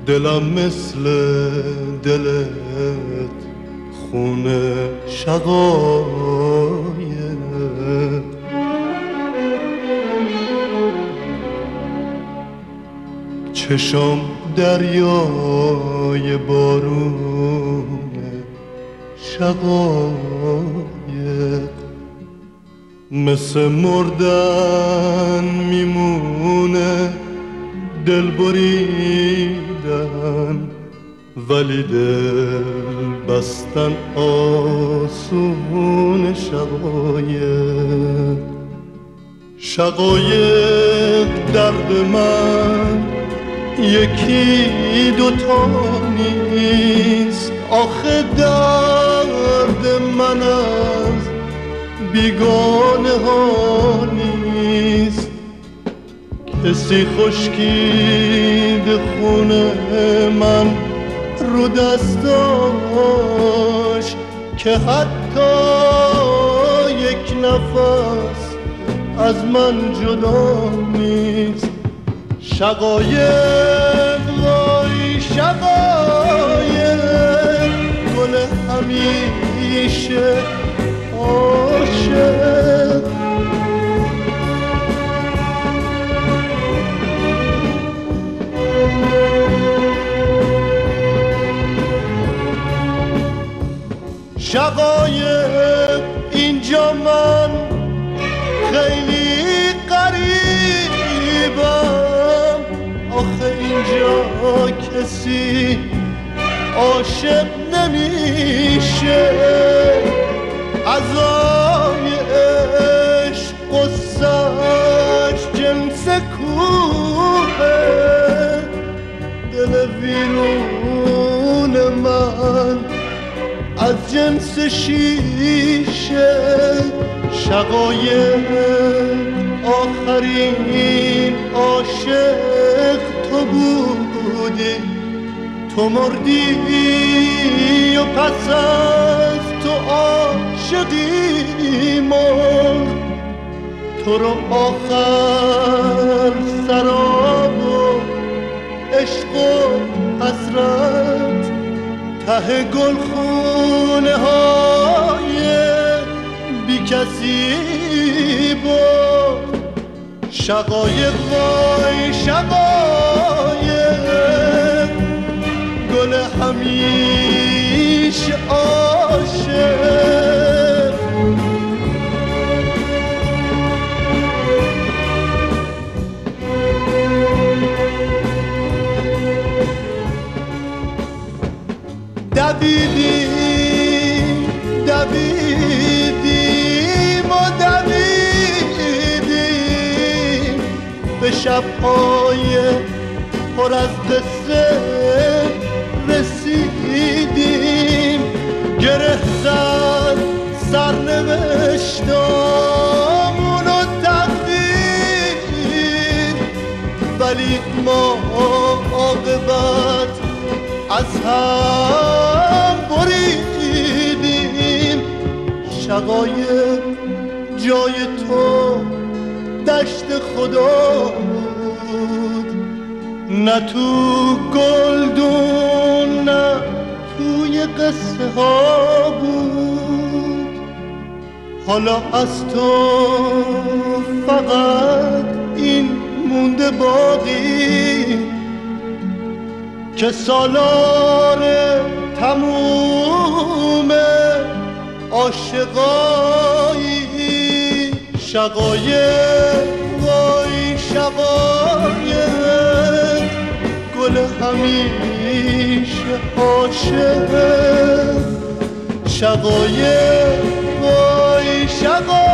دلم مثل دلت خونه شقایق، چشم دریای بارون شقایق، مثل مردن میمونه دل بریدن، ولی دل بستن آسون شقایق. شقایق درد من یکی دوتا نیست، آخه درد من از بیگانه ها نیست. کسی خشکید خونه من رو دستاش که حتی یک نفس از من جدا نیست. شقایق وای شقایق، گل همیشه عاشق. شقایق اینجا من خیلی غریبم، آخه اینجا کسی عاشق نمیشه. عزای عشق قصه‌اش جنس کوه، دل ویرون من از جنس شیشه. شقایق آخرین عاشق تو بودی، تو مردی و پس از تو عاشقی مرد. تو رو آخر سراب و عشق و حسرت ته گلخونه های بی کسی بود. شقایق وای شقایق، گل همیشه عاشق. دویدیم و دویدیم به شب‌های پر از قصه رسیدیم. گره زد سرنوشتامون و تقدیر، ولی ما عاقبت از هم بریدیم. شقایق جای تو دشت خدا بود، نه تو گلدون نه توی قصه ها بود. حالا از تو فقط این مونده باقی که سالار تموم عاشقایی. شقایق وای شقایق، گل همیشه عاشق. شقایق وای شقایق.